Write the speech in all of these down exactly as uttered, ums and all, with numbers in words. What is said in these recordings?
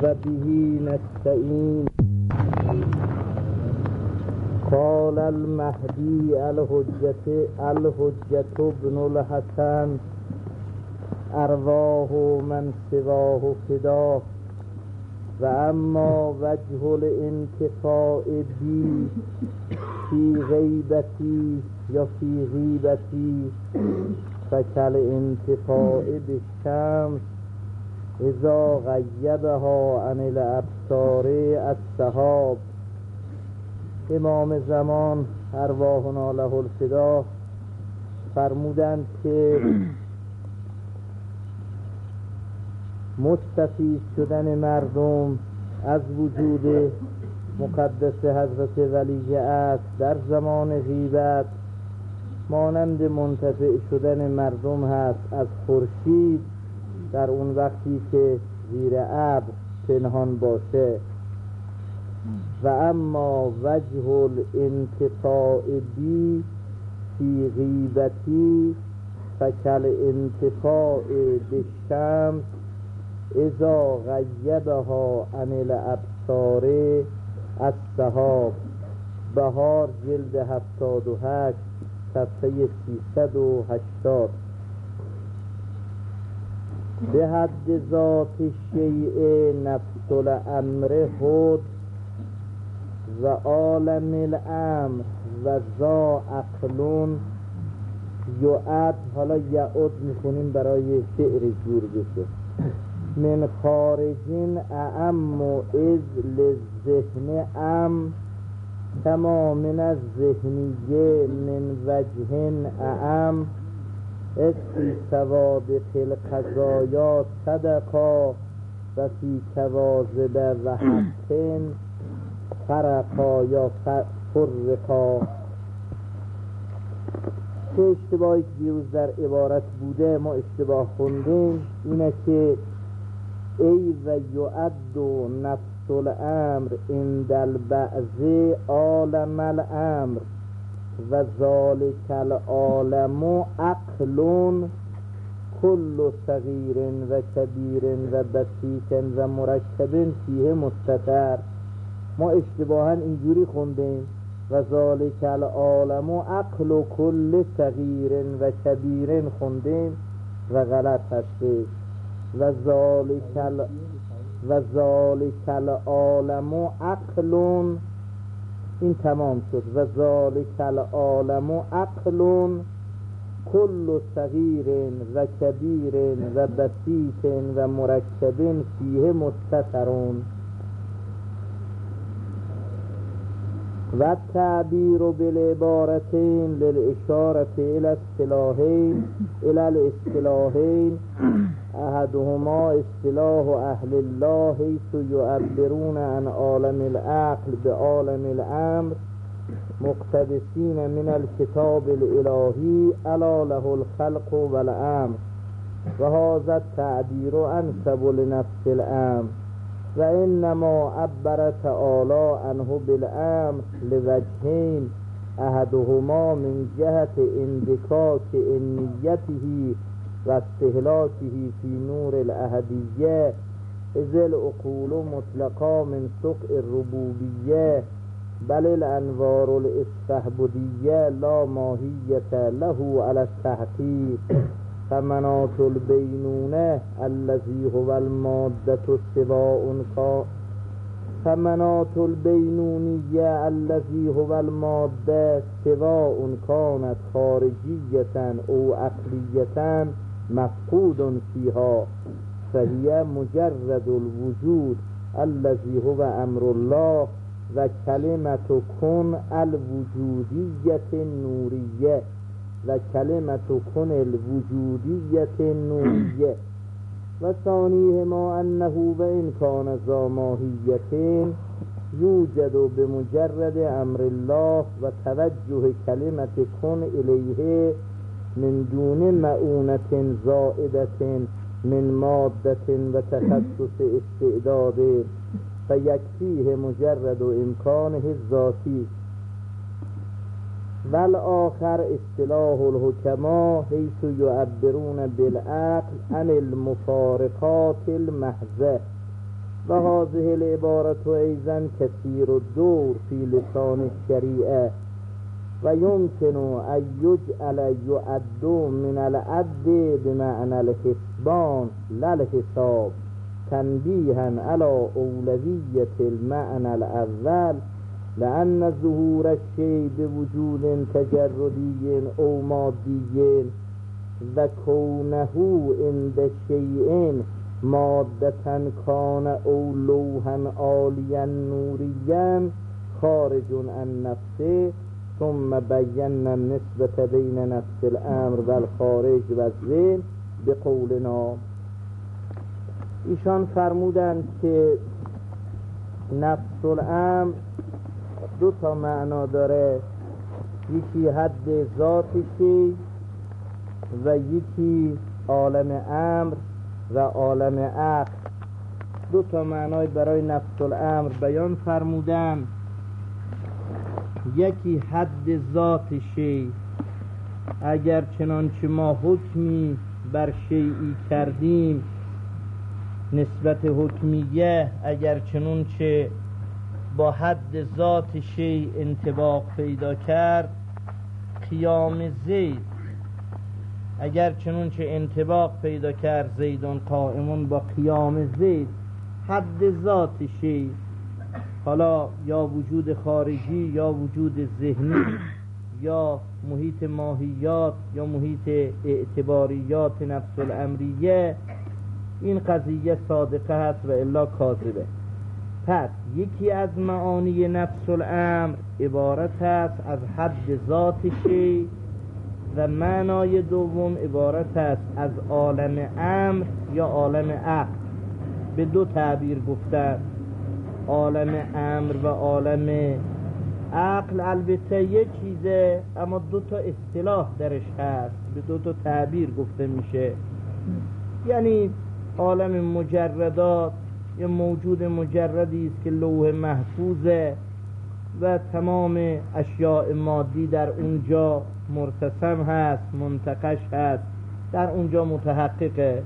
و به نستعین. قال المهدی الحجة الحجة ابن الحسن ارواح من سواه فدا. و اما وجه الانتفاع بی فی غیبتی یا فی غیبتی فکل انتفاع بالشمس اذا غیبها عن الابصار السحاب. امام زمان ارواحنا له الفدا فرمودند که مستفید شدن مردم از وجود مقدس حضرت ولی است در زمان غیبت مانند منتفع شدن مردم هست از خورشید در اون وقتی که زیر ابر پنهان باشه. و اما وجه الانتفاع بی فی غیبتی فکل انتفاع بالشمس اذا غیبها عن الابصار السحاب. بهار جلد هفتاد و هشت صفحه سیصد و هشتاد. به حد ذات شیء نفس الامر هد و عالم الامر و ذا عقلون یعد. حالا یعد میخونیم برای شعر جور بشه. من خارجین اعم و از للذهن ام کما من الذهنیه من وجهن اعم. از فی سوابق القضایا صدقا و فی کواذب و حقن فرقا یا فرقا. چه اشتباهی که دیروز در عبارت بوده ما اشتباه خوندیم اینه که ای و یعد و نفس الامر عند البعض عالم الامر و ذالک العالم عقل کل صغیر و کبیر و بسیط و مرکب فیه مستتر. ما اشتباها اینجوری خوندیم و ذالک العالم عقل کل صغیر و کبیر خوندیم و غلط هسته. و ذالک ال... و ذالک العالم عقل این تمام شد. و ذالک العالم عقل کل صغیر و کبیر و بسیط و مرکب فیه مستترون. و تعبیر بالعبارتین للاشاره الى اصطلاحین الى الاصطلاحین احدهما اصطلاح اهل الله حيث يعبرون عن عالم العقل بعالم الامر مقتبسین من الكتاب الالهی الا له الخلق والامر. و هذا التعبیر انسب لنفس الامر و انما عبر تعالی عنه بالامر لوجهین احدهما من جهت اندکاک انیته و استهلاکه فی نور الاحدیه اذ العقول مطلقا من سقع الربوبیه بل الانوار الاستحبودیه لا ماهیت له علی التحقیق. فمناط البینونه الذی هو الماده سواء کا فمناط البینونیه الذی هو الماده سواء كانت خارجیه او عقلیه مفقود فیها فهی مجرد الوجود الذی هو امر الله و کلمت کن الوجودیت نوریه و کلمت کن الوجودیت نوریه. و ثانیه ما انه و ان کان ذا ماهیتین یوجد بمجرد امر الله و توجه کلمت کن الیه من دون معونت زائدت من مادت و تخصص استعداد فیکفیه مجرد امکانه الذاتی. والآخر اصطلاح الحکما حیث یعبرون بالعقل عن المفارقات المحضه و هذه العبارت ایضا کثیر الدور فی لسان الشریعه و یمکن ان یجعل یعد من العد بمعنى الحسبان لا الحساب تنبیها علی اولویت المعنى الاول لأن ظهور الشیء بوجود تجردی او مادی و کونه عند شیء مادتا کان او لوحا عالیا نوریا خارج عن نفسه ثم بینا النسبة بین نفس الامر و الخارج و الذهن بقولنا. ایشان فرمودند که نفس الامر دو تا معنا داره، یکی حد ذاتشی و یکی عالم امر و عالم عقل. دو تا معنای برای نفس الامر بیان فرمودن. یکی حد ذاتشی، اگر چنانچه ما حکمی بر شیئی کردیم، نسبت حکمیه اگر چنانچه با حد ذات شیء انطباق پیدا کرد، قیام زید اگر چنانچه انطباق پیدا کرد زیدون قائمون با قیام زید، حد ذات شیء، حالا یا وجود خارجی یا وجود ذهنی یا محیط ماهیات یا محیط اعتباریات نفس الامریه، این قضیه صادقه هست و الا کاذبه. پس یکی از معانی نفس الامر عبارت است از حد ذات شیء و معنای دوم عبارت است از عالم امر یا عالم عقل. به دو تعبیر گفتن، عالم امر و عالم عقل. البته یک چیزه اما دو تا اصطلاح درش هست، به دو تا تعبیر گفته میشه. یعنی عالم مجردات یه موجود مجردی است که لوح محفوظه و تمام اشیاء مادی در اونجا مرتسم هست، منتقش هست، در اونجا متحققه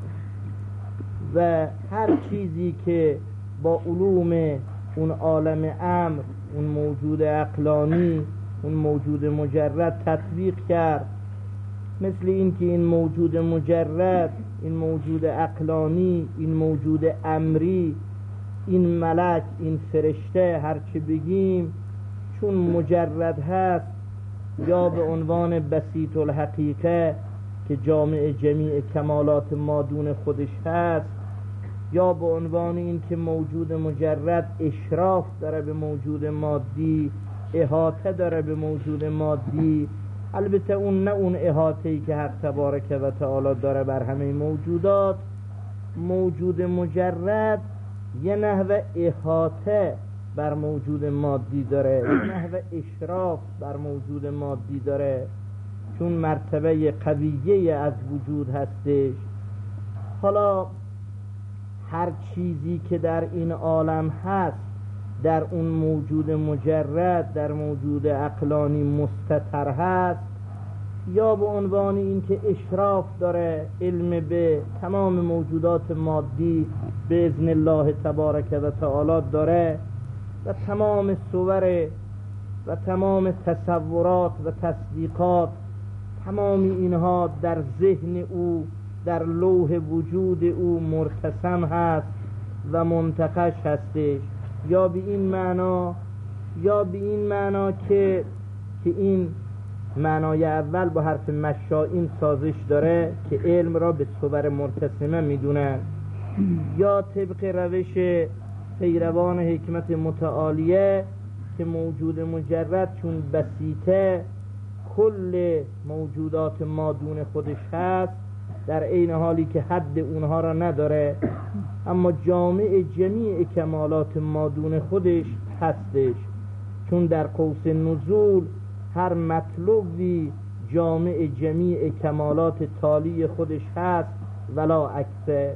و هر چیزی که با علوم اون عالم امر، اون موجود عقلانی، اون موجود مجرد تطبیق کرد، مثل این که این موجود مجرد، این موجود عقلانی، این موجود امری، این ملک، این فرشته، هر چی بگیم چون مجرد هست، یا به عنوان بسیط الحقیقه که جامع جمیع کمالات مادون خودش هست، یا به عنوان این که موجود مجرد اشراف داره به موجود مادی، احاطه داره به موجود مادی. البته اون نه اون احاطه‌ای که حق تبارک و تعالی داره بر همه موجودات. موجود مجرد یه نحو احاطه بر موجود مادی داره، یه نحو اشراف بر موجود مادی داره، چون مرتبه قویه از وجود هستش. حالا هر چیزی که در این عالم هست در اون موجود مجرد، در موجود عقلانی مستتر هست، یا به عنوان این که اشراف داره، علم به تمام موجودات مادی به اذن الله تبارک و تعالی داره و تمام صور و تمام تصورات و تصدیقات، تمام اینها در ذهن او، در لوح وجود او مرتسم هست و منتقش هستش. یا به این معنا یا به این معنا که که این معنای اول با حرف مشائین سازش داره که علم را به صور مرتسمه میدونن، یا طبق روش پیروان حکمت متعالیه که موجود مجرد چون بسیطه کل موجودات مادون خودش هست، در عین حالی که حد اونها را نداره اما جامع جمیع کمالات مادون خودش هستش، چون در قوس نزول هر مطلوبی جامع جمیع کمالات تالی خودش هست ولا عکسه.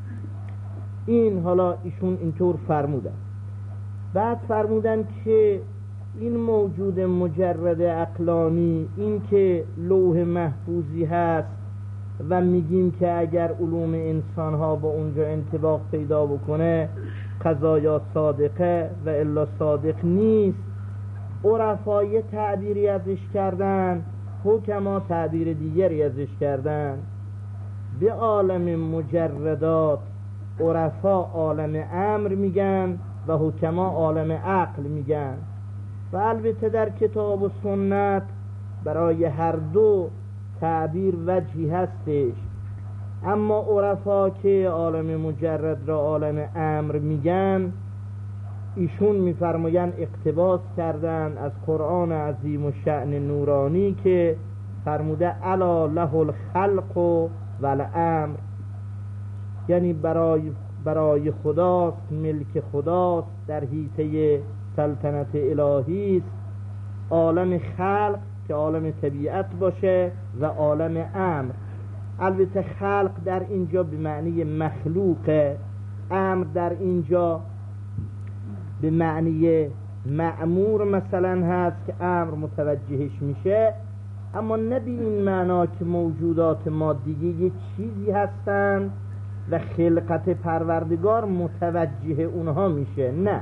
این حالا ایشون اینطور فرمودن. بعد فرمودن که این موجود مجرد عقلانی، این که لوح محفوظی هست و میگیم که اگر علوم انسان ها با اونجا انطباق پیدا بکنه قضایا صادقه و الا صادق نیست. عرفا یه تعبیری ازش کردن، حکما تعبیر دیگری ازش کردن. به عالم مجردات عرفا عالم امر میگن و حکما عالم عقل میگن. و البته در کتاب و سنت برای هر دو تعبیر وجهی هستش، اما عرفا که عالم مجرد را عالم امر میگن، ایشون میفرماین اقتباس کردن از قرآن عظیم و شأن نورانی که فرموده الا له الخلق و الامر، یعنی برای برای خداست، ملک خداست، در حیطه سلطنت الهی است عالم خلق که عالم طبیعت باشه و عالم امر. البته خلق در اینجا به معنی مخلوقه، امر در اینجا به معنی مأمور مثلا هست که امر متوجهش میشه، اما نه به این معنا که موجودات مادیه یک چیزی هستن و خلقت پروردگار متوجه اونها میشه. نه،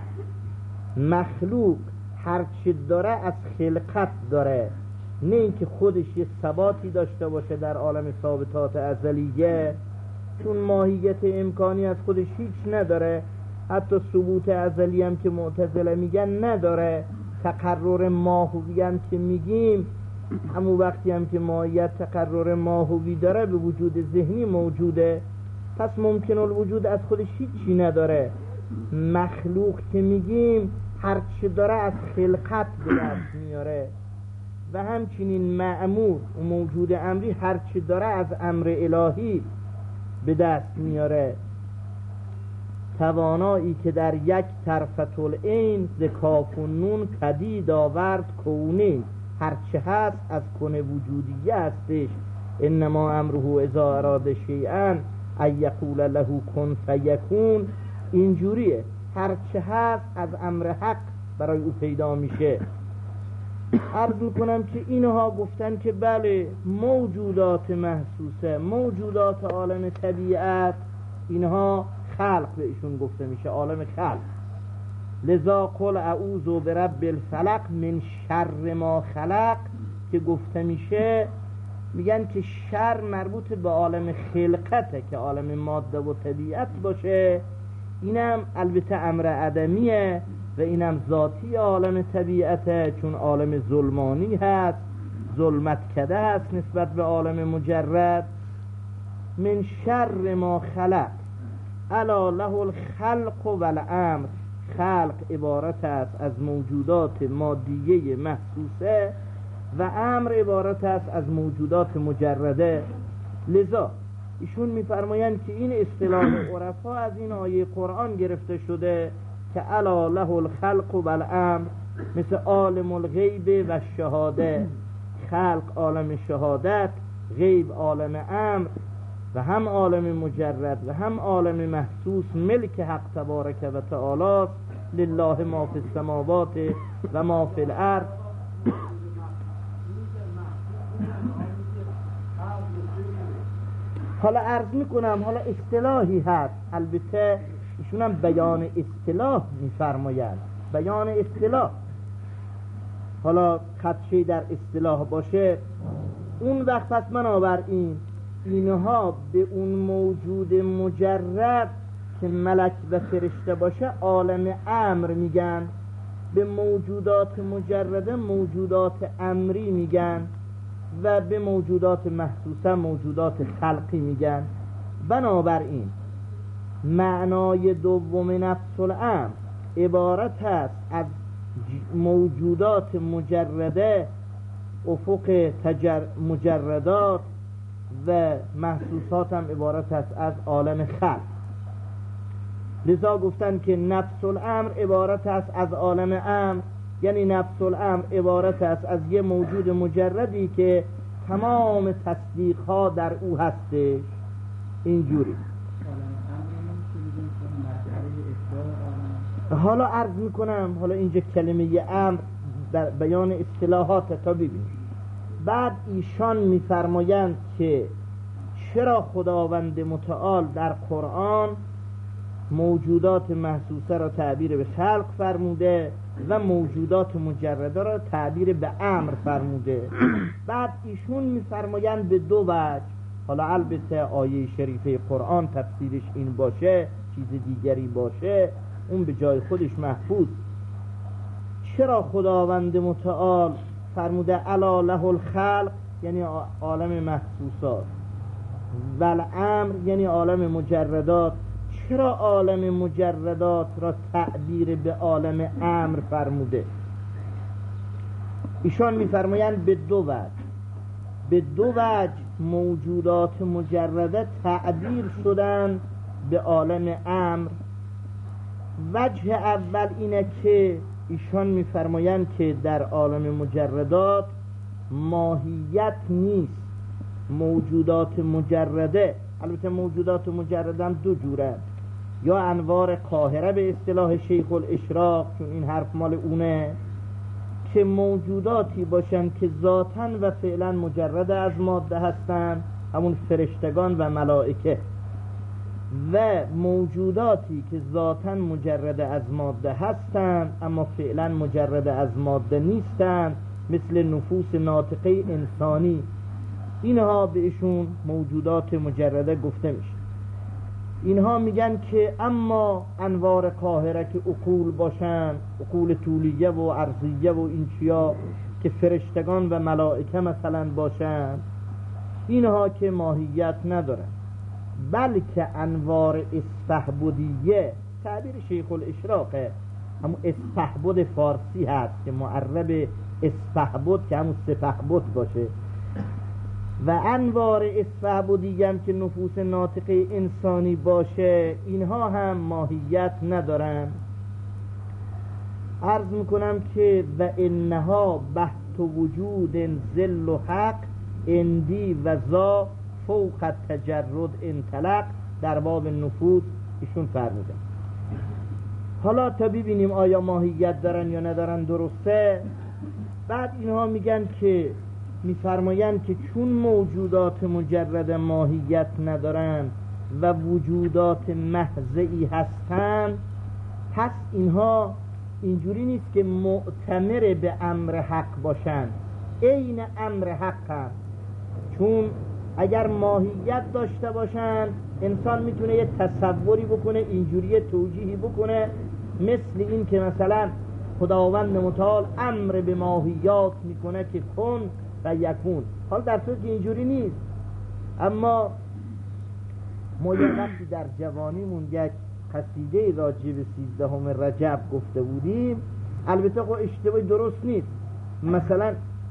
مخلوق هرچی داره از خلقت داره، نه اینکه خودش یه ثباتی داشته باشه در عالم ثابتات ازلیه، چون ماهیت امکانی از خودش هیچ نداره. حتی ثبوت ازلی هم که معتزله میگن نداره. تقرر ماهوی هم که میگیم، همون وقتی هم که ماهیت تقرر ماهوی داره به وجود ذهنی موجوده، پس ممکن الوجود از خودش هیچی نداره. مخلوق که میگیم هرچی داره از خلقت به دست میاره و همچنین مأمور و موجود امری هرچی داره از امر الهی به دست میاره. توانایی که در یک طرفت العین ز کاف و نون پدید آورد کونی، هرچه هست از کن وجودیه هستش. انما امره اذا اراد شیئا ان یقول له کن فیکون. اینجوریه، هرچه هست از امر حق برای او پیدا میشه. عرض میکنم که اینها گفتن که بله موجودات محسوسه، موجودات عالم طبیعت، اینها خلق به ایشون گفته میشه، عالم خلق. لذا قل اعوذ برب الفلق من شر ما خلق که گفته میشه، میگن که شر مربوط به عالم خلقته که عالم ماده و طبیعت باشه. اینم البته امر عدمیه و اینم ذاتی عالم طبیعته، چون عالم ظلمانی هست، ظلمت کده هست نسبت به عالم مجرد. من شر ما خلق الا له الخلق و الامر. خلق عبارت است از موجودات مادیه محسوسه و امر عبارت است از موجودات مجرده. لذا ایشون میفرمایند که این اصطلاح عرفا از این آیه قرآن گرفته شده که الا له الخلق و الامر، مثل عالم الغیب و شهاده. خلق عالم شهادت، غیب عالم امر، و هم عالم مجرد و هم عالم محسوس ملک حق تبارک و تعالی. لله ما فی السماوات و ما فی الارض. حالا عرض میکنم، حالا اصطلاحی هست، البته ایشون هم بیان اصطلاح میفرماید، بیان اصطلاح. حالا خدشه در اصطلاح باشه، اون وقت پس بنابراین اینها به اون موجود مجرد که ملک و فرشته باشه عالم امر میگن، به موجودات مجرده موجودات امری میگن و به موجودات محسوسه موجودات خلقی میگن. بنابراین معنای دوم نفس الامر عبارت است از موجودات مجرده، افق تجر مجردات، و محسوسات هم عبارت است از عالم خلق. لذا گفتن که نفس الامر عبارت است از عالم امر، یعنی نفس الامر عبارت است از یه موجود مجردی که تمام تصدیق ها در او هستش. اینجوری حالا عرض میکنم، حالا اینجا کلمه امر در بیان اصطلاحات تا ببینید. بعد ایشان میفرمایند که چرا خداوند متعال در قرآن موجودات محسوسه را تعبیر به خلق فرموده و موجودات مجرده را تعبیر به امر فرموده. بعد ایشون میفرمایند به دو وجه، حالا البته آیه شریفه قرآن تفسیرش این باشه، چیز دیگری باشه، اون به جای خودش محفوظ. چرا خداوند متعال فرموده الا له الخلق یعنی عالم محسوسات و الامر یعنی عالم مجردات، چرا عالم مجردات را تعبیر به عالم امر فرموده؟ ایشان میفرمایند به دو وجه. به دو وجه موجودات مجرده تعبیر شدن به عالم امر. وجه اول اینه که ایشان میفرمایند که در عالم مجردات ماهیت نیست. موجودات مجرده، البته موجودات مجرده هم دو جوره، یا انوار قاهره به اصطلاح شیخ الاشراق، چون این حرف مال اونه، که موجوداتی باشن که ذاتاً و فعلا مجرد از ماده هستن، همون فرشتگان و ملائکه، و موجوداتی که ذاتاً مجرد از ماده هستن اما فعلا مجرد از ماده نیستن، مثل نفوس ناطقه انسانی. اینها بهشون موجودات مجرده گفته میشه. اینها میگن که اما انوار قاهره که عقول باشن، عقول طولیه و عرضیه و این چیا که فرشتگان و ملائکه مثلا باشن، اینها که ماهیت ندارن، بلکه انوار استحبودیه، تعبیر شیخ الاشراقه، همون استحبود فارسی هست که معرب استحبود که همون سپهبد باشه، و انوار استحبودیه هم که نفوس ناطقه انسانی باشه، اینها هم ماهیت ندارن. عرض میکنم که و انها بحث وجود ذل و حق اندی و ذا فوق تجرد انطلق، در باب نفوس ایشون فرمودن. حالا تا ببینیم آیا ماهیت دارن یا ندارن درسته. بعد اینها میگن که میفرمایند که چون موجودات مجرد ماهیت ندارن و وجودات محضی هستن، پس اینها اینجوری نیست که معتمر به امر حق باشن، عین امر حق هم. چون اگر ماهیت داشته باشن انسان میتونه یه تصوری بکنه، اینجوری توجیهی بکنه، مثل این که مثلا خداوند متعال امر به ماهیات میکنه که کن و یکون، حال در صورت که اینجوری نیست. اما ما یه وقتی در جوانیمون یک قصیده راجع به سیزدهم رجب گفته بودیم، البته خب اشتباهی درست نیست. مثلا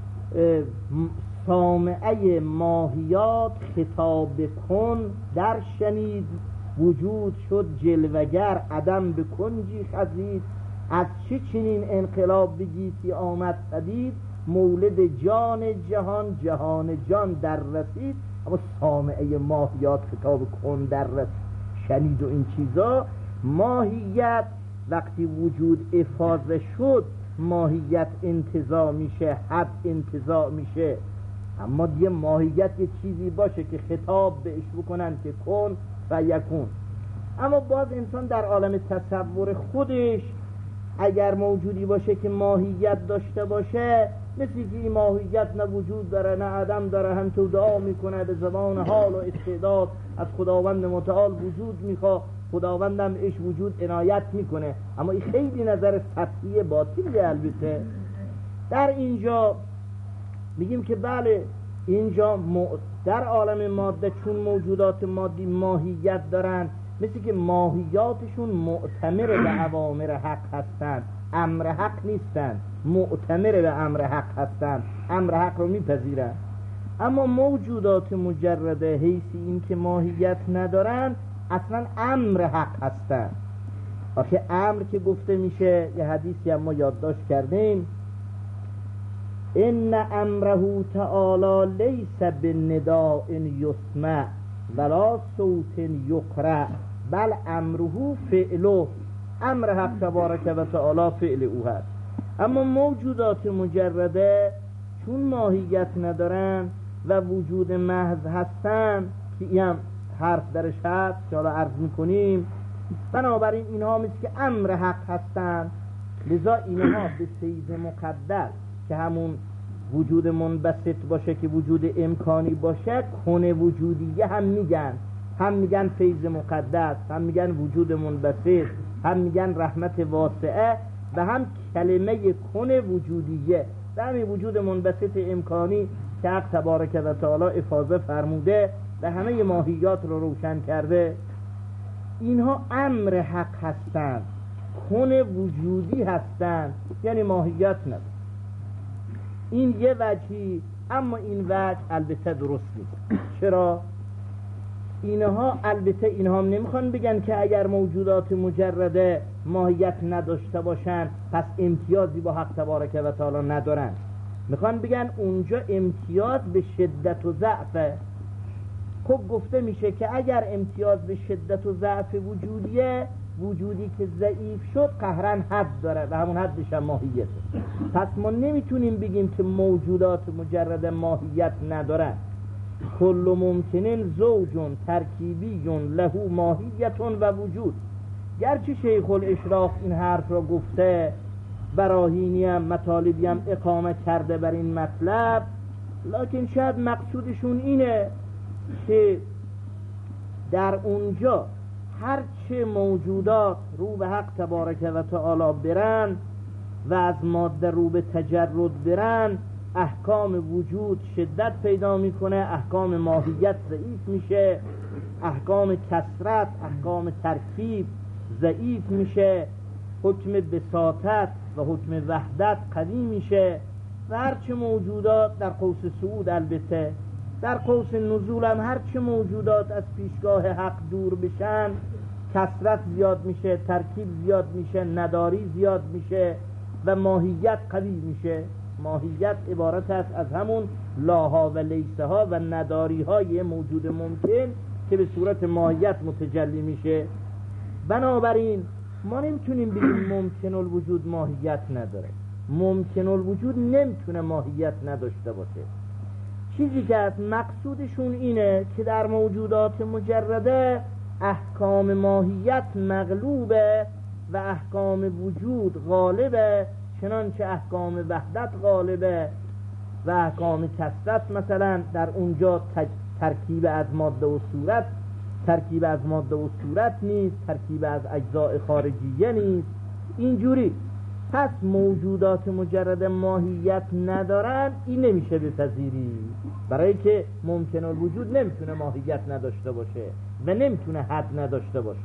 سامعه ماهیات خطاب کن در شنید، وجود شد جلوگر عدم به کنجی خزید، از چه چنین انقلاب بگیتی آمد پدید، مولد جان جهان جهان جان در رسید. اما سامعه ماهیات خطاب کن در رسید، شنید و این چیزا، ماهیت وقتی وجود افاضه شد ماهیت انتزاع میشه، حد انتزاع میشه. اما دیگه ماهیت یه چیزی باشه که خطاب بهش بکنن که کن و یکون. اما باز انسان در عالم تصور خودش اگر موجودی باشه که ماهیت داشته باشه، مثل که این ماهیت نه وجود داره نه عدم داره، هم تو دعا میکنه به زبان حال و استعداد از خداوند متعال وجود میخواه، خداوندم ایش وجود عنایت میکنه. اما این خیلی نظر سطحی باطلیه. البته در اینجا میگیم که بله، اینجا در عالم ماده چون موجودات مادی ماهیت دارن، مثل که ماهیاتشون معتمر به اوامر حق هستن، امر حق نیستن، معتمر به امر حق هستن، امر حق رو میپذیرن. اما موجودات مجرده حیثی این که ماهیت ندارن اصلا امر حق هستن. آخه امر که گفته میشه، یه حدیثی هم ما یادداشت کردیم، ان امره تعالی لیس بالنداء یسمع ولا صوت یقرأ بل امره فعله. امر حق تبارک و تعالی فعل او هست. اما موجودات مجرده چون ماهیت ندارن و وجود محض هستن، که این هم حرف درش هست که حالا عرض میکنیم. بنابراین اینها مثل که امر حق هستند، لذا اینها به فیض مقدس که همون وجود منبسط باشه که وجود امکانی باشه کنه وجودیه هم میگن، هم میگن فیض مقدس، هم میگن وجود منبسط، هم میگن رحمت واسعه و هم کلمه کنه وجودیه. و همین وجود منبسط امکانی که حق تبارک و تعالی افاضه فرموده و همه ماهیات رو روشن کرده، اینها امر حق هستند، کنه وجودی هستند، یعنی ماهیت نداره. این یه وجهی، اما این وجه البته درست نیست. چرا؟ اینها البته اینها هم نمیخوان بگن که اگر موجودات مجرده ماهیت نداشته باشن پس امتیازی با حق تبارک و تعالی ندارن. میخوان بگن اونجا امتیاز به شدت و ضعفه. خب گفته میشه که اگر امتیاز به شدت و ضعف وجودیه، وجودی که ضعیف شد قهرن حد داره و همون حدش هم ماهیته. پس ما نمیتونیم بگیم که موجودات مجرد ماهیت ندارن. کل ممکنن زوجون ترکیبیون لهو ماهیتون و وجود. گرچه شیخ الاشراق این حرف را گفته، براهینی هم مطالبی هم اقامه کرده بر این مطلب، لکن شاید مقصودشون اینه که در اونجا هرچه موجودات رو به حق تبارک و تعالی برن و از ماده رو به تجرد برن، احکام وجود شدت پیدا میکنه، احکام ماهیت ضعیف میشه، احکام کثرت، احکام ترکیب ضعیف میشه، حکم بساطت و حکم وحدت قوی میشه. و هرچه موجودات در قوس صعود، البته در قوس نزول هم هرچه موجودات از پیشگاه حق دور بشن، کثرت زیاد میشه، ترکیب زیاد میشه، نداری زیاد میشه و ماهیت قوی میشه. ماهیت عبارت است از همون لاها و لیسه ها و نداری های موجود ممکن که به صورت ماهیت متجلی میشه. بنابراین ما نمیتونیم بگیم ممکن الوجود ماهیت نداره. ممکن الوجود نمیتونه ماهیت نداشته باشه. چیزی که از مقصودشون اینه که در موجودات مجرده احکام ماهیت مغلوبه و احکام وجود غالبه، چنانچه احکام وحدت غالبه و احکام کثرت مثلا در اونجا ترکیب از ماده و صورت ترکیب از ماده و صورت نیست، ترکیب از اجزاء خارجیه نیست. اینجوری پس موجودات مجرد ماهیت ندارن، این نمیشه بپذیری، برای که ممکن الوجود نمیتونه ماهیت نداشته باشه و نمیتونه حد نداشته باشه.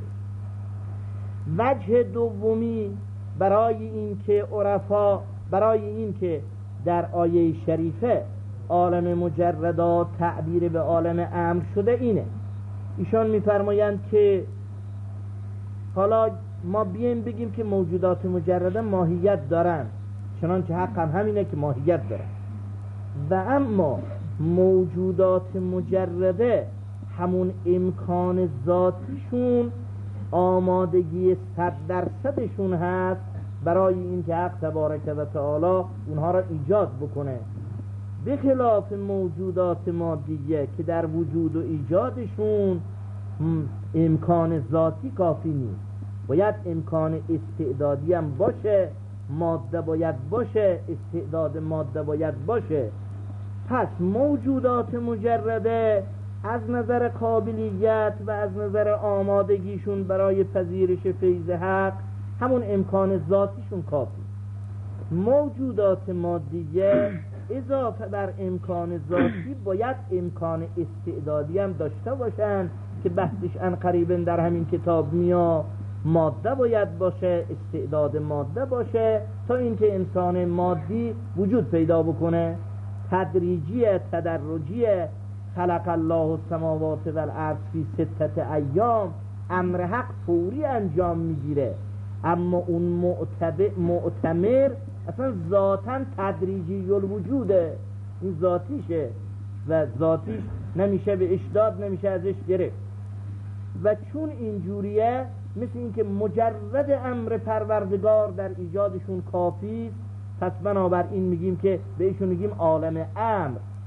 وجه دومی برای این که عرفا برای این که در آیه شریفه عالم مجردات تعبیر به عالم امر شده اینه. ایشان میفرمایند که حالا ما بیایم بگیم که موجودات مجرده ماهیت دارن، چنانچه حق هم همینه که ماهیت دارن، و اما موجودات مجرده همون امکان ذاتیشون آمادگی صد درصدشون هست برای این که حق تبارک و تعالی اونها را ایجاد بکنه، به خلاف موجودات مادیه که در وجود و ایجادشون امکان ذاتی کافی نیست، باید امکان استعدادی هم باشه، ماده باید باشه، استعداد ماده باید باشه. پس موجودات مجرده از نظر قابلیت و از نظر آمادگیشون برای پذیرش فیض حق همون امکان ذاتیشون کافی. موجودات مادیه اضافه بر امکان ذاتی باید امکان استعدادی هم داشته باشن که بحثش عنقریبا در همین کتاب میاد. ماده باید باشه، استعداد ماده باشه تا اینکه انسان مادی وجود پیدا بکنه. تدریجیه، تدرجیه. خلق الله السماوات والارض فی ستة ایام، امر حق فوری انجام میگیره، اما اون معتمر اصلا ذاتاً تدریجی الوجوده، این ذاتیشه و ذاتیش نمیشه به اشداد، نمیشه ازش گرفت. و چون اینجوریه مثل اینکه مجرد امر پروردگار در ایجادشون کافی است، پس بنابراین میگیم که بهشون میگیم عالم امر،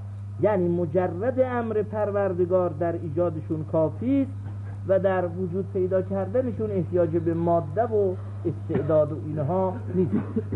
یعنی مجرد امر پروردگار در ایجادشون کافی است و در وجود پیدا کردنشون احتیاج به ماده و استعداد و اینها نیست.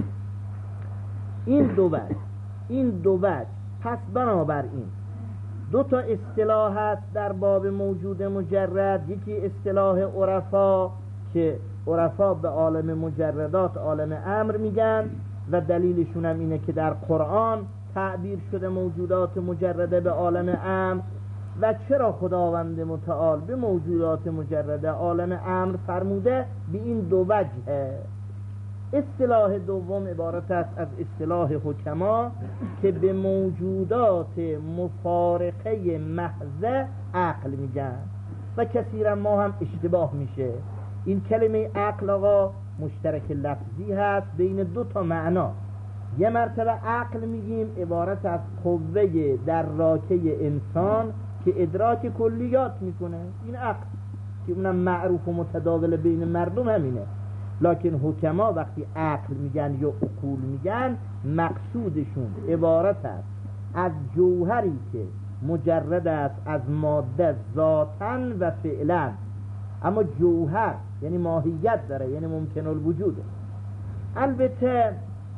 این دو وجه این دو وجه پس بنابراین دو تا اصطلاح هست در باب موجود مجرد. یکی اصطلاح عرفا که عرفا به عالم مجردات عالم امر میگن و دلیلشون هم اینه که در قرآن تعبیر شده موجودات مجرده به عالم امر. و چرا خداوند متعال به موجودات مجرده عالم امر فرموده؟ به این دو وجه. اصطلاح دوم عبارت است از اصطلاح حکما که به موجودات مفارقه محض عقل میگن و کثیرا ما هم اشتباه میشه. این کلمه عقل آقا مشترک لفظی هست بین دو تا معنا. یه مرتبه عقل میگیم عبارت از قوه در راکه انسان که ادراک کلیات میکنه، این عقل که اونم معروف و متداول بین مردم همینه. لکن حکما وقتی عقل میگن یا عقول میگن مقصودشون عبارت است از جوهری که مجرد است از ماده ذاتاً و فعلاً، اما جوهر یعنی ماهیت داره، یعنی ممکن الوجوده. البته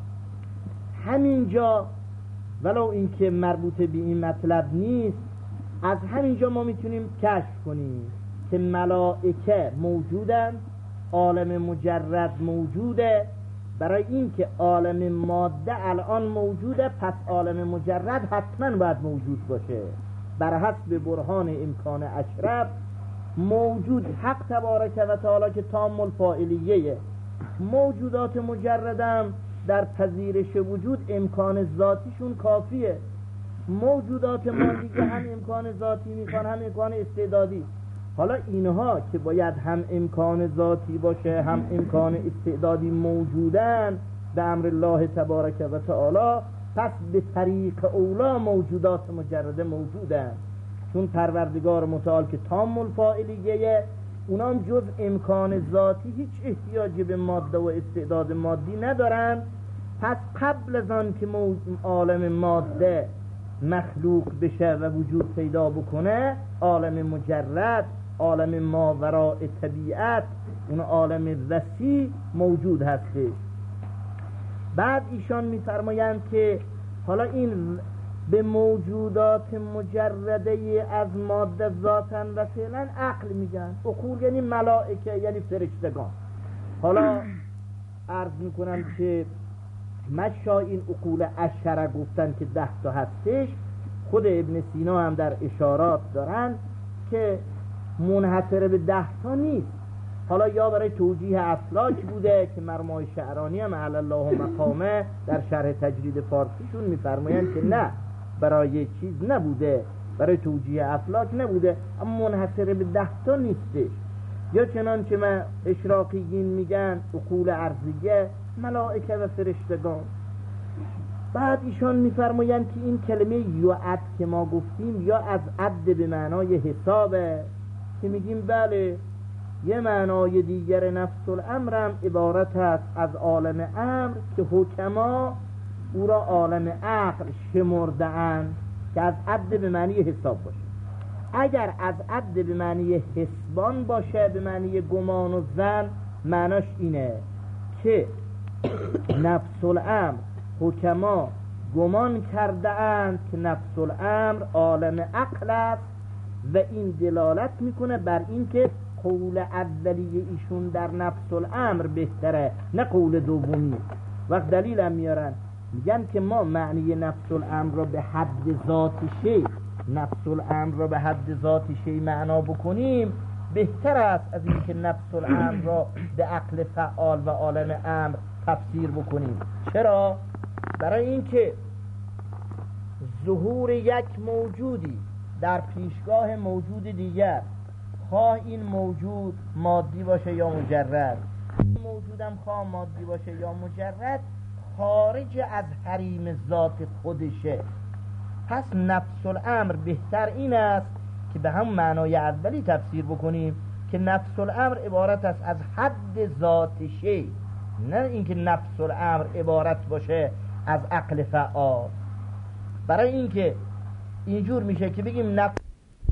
همینجا ولو اینکه مربوط به این مطلب نیست، از همینجا ما میتونیم کشف کنیم که ملائکه موجودن، عالم مجرد موجوده. برای این که عالم ماده الان موجوده، پس عالم مجرد حتما باید موجود باشه. بر حسب برهان امکان اشرف موجود حق تبارک و تعالی که تام الفاعلیه. موجودات مجردم در پذیرش وجود امکان ذاتیشون کافیه. موجودات مادیه هم امکان ذاتی میخوان هم امکان استعدادی. حالا اینها که باید هم امکان ذاتی باشه هم امکان استعدادی موجودن به امر الله تبارک و تعالی، پس به طریق اولا موجودات مجرده موجودن، چون پروردگار متعال که تام الفاعلیه اونام جز امکان ذاتی هیچ احتیاجی به ماده و استعداد مادی ندارن. پس قبل از آن که عالم ماده مخلوق بشه و وجود پیدا بکنه، عالم مجرد، عالم ماوراء طبیعت، اون عالم وسیع موجود هستش. بعد ایشان میفرمایند که حالا این به موجودات مجرده از ماده ذاتن و فعلا عقل میگن. عقول یعنی ملائکه یعنی فرشتگان. حالا عرض میکنم که مشا این عقول عشره گفتن که ده تا هستش. خود ابن سینا هم در اشارات دارن که منحصر به ده تا نیست. حالا یا برای توجیه افلاک بوده که مرمای شعرانی هم علی الله مقامه در شرح تجرید فارسیشون میفرمایند که نه، برای چیز نبوده، برای توجیه افلاک نبوده، اما منحصر به ده تا نیستش. یا چنانچه من اشراقیین میگن عقول ارضیه، ملائکه و فرشتگان. بعد ایشان میفرمایند که این کلمه یعد که ما گفتیم یا از عد به معنای حسابه، که میگیم بله یه معنای دیگر نفس الامرم عبارت است از عالم امر که حکما او را عالم عقل شمرده اند که از عد به معنی حساب باشه. اگر از عد به معنی حسبان باشه، به معنی گمان و ظن، معناش اینه که نفس الامر حکما گمان کرده اند که نفس الامر عالم عقل است و این دلالت میکنه بر این که قول اولیه ایشون در نفس الامر بهتره نه قول دومی. وقت دلیل هم میارن میگن که ما معنی نفس الامر را به حد ذات شی نفس الامر را به حد ذات شی معنا بکنیم بهتر است از این که نفس الامر را به عقل فعال و عالم امر تفسیر بکنیم. چرا؟ برای اینکه ظهور یک موجودی در پیشگاه موجود دیگر، خواه این موجود مادی باشه یا مجرد، موجودم خواه مادی باشه یا مجرد، خارج از حریم ذات خودشه. پس نفس الامر بهتر این است که به هم معنای اولی تفسیر بکنیم که نفس الامر عبارت است از حد ذات شی، نه اینکه نفس الامر عبارت باشه از عقل فعال. برای اینکه اینجور میشه که بگیم نفس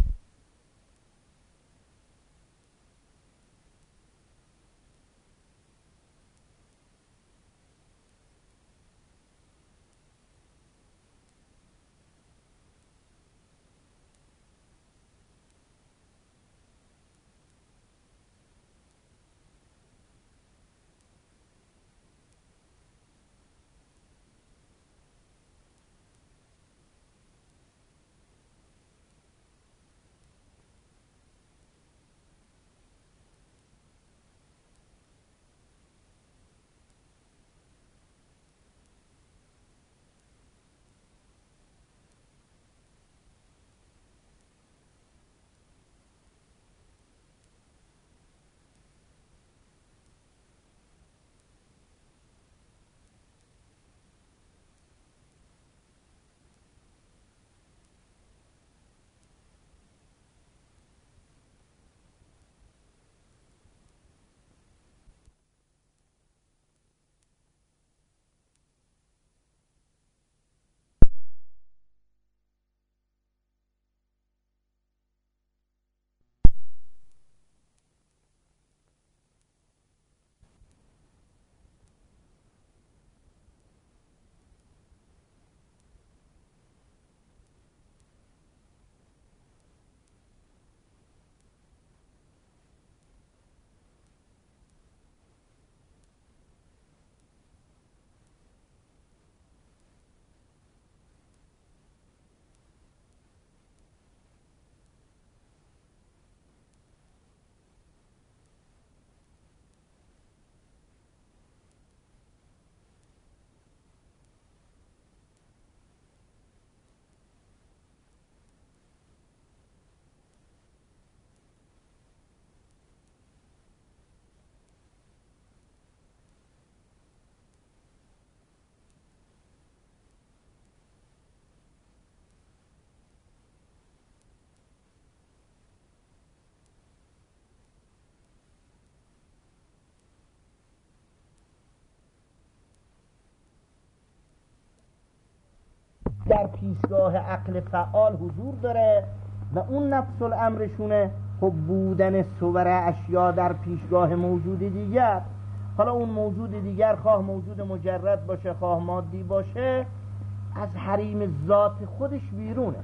در پیشگاه عقل فعال حضور داره و اون نفس الامرشونه خب بودن صور اشیا در پیشگاه موجود دیگر. حالا اون موجود دیگر خواه موجود مجرد باشه خواه مادی باشه از حریم ذات خودش بیرونه.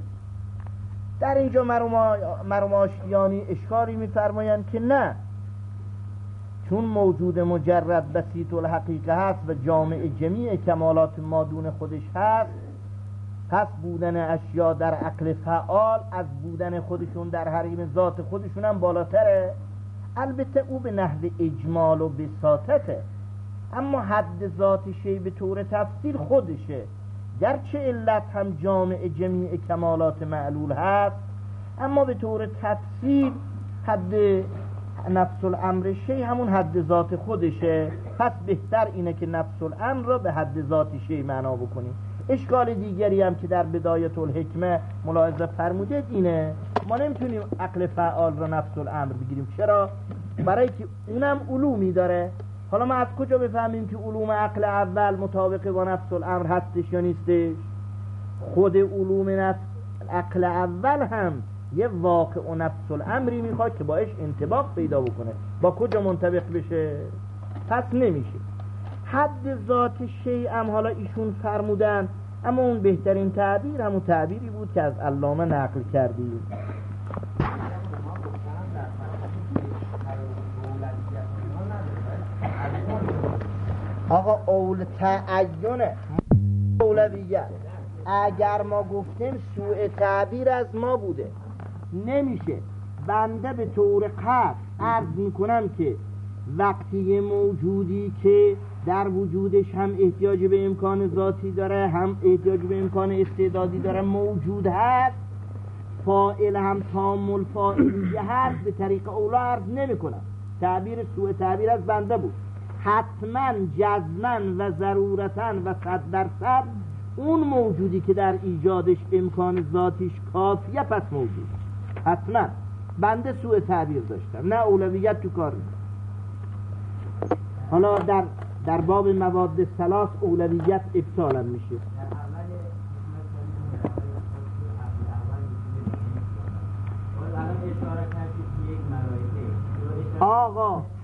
در اینجا مرحوم آشتیانی اشکاری میفرمایند که نه، چون موجود مجرد بسیط الحقیقه هست و جامع جمیع کمالات مادون خودش هست، پس بودن اشیا در عقل فعال از بودن خودشون در حریم ذات خودشون هم بالاتره. البته او به نحو اجمال و بساطته، اما حد ذات شی به طور تفصیل خودشه، گرچه علت هم جامع جمیع کمالات معلول هست، اما به طور تفصیل حد نفس الامر شی همون حد ذات خودشه. پس بهتر اینه که نفس الامر را به حد ذات شی معنا بکنیم. اشکال دیگری هم که در بدایت الحکمه ملاحظه فرمودید اینه، ما نمیتونیم عقل فعال را نفس الامر بگیریم. چرا؟ برای که اونم علومی داره. حالا ما از کجا بفهمیم که علوم عقل اول مطابق با نفس الامر هستش یا نیستش؟ خود علوم نفس عقل اول هم یه واقع و نفس الامری میخواد که باش انطباق پیدا بکنه. با کجا منطبق بشه؟ پس نمیشه. حد ذات شیء هم حالا ایشون فرمودن، اما اون بهترین تعبیر همون تعبیری بود که از علامه نقل کردیم. آقا اول تعین اولویت اگر ما گفتیم سوء تعبیر از ما بوده نمیشه. بنده به طور قطع عرض میکنم که وقتی موجودی که در وجودش هم احتیاج به امکان ذاتی داره هم احتیاج به امکان استعدادی داره موجود هست، فاعل هم تام الفاعلیه هست، به طریق اولا عرض نمی کنم. تعبیر سوء تعبیر از بنده بود. حتما جزما و ضرورتا و صد درصد اون موجودی که در ایجادش امکان ذاتیش کافیه پس موجود. حتما بنده سوء تعبیر داشتم، نه اولویت تو کار نیست. حالا در در باب مواد ثلاث اولویت ابطالا میشه.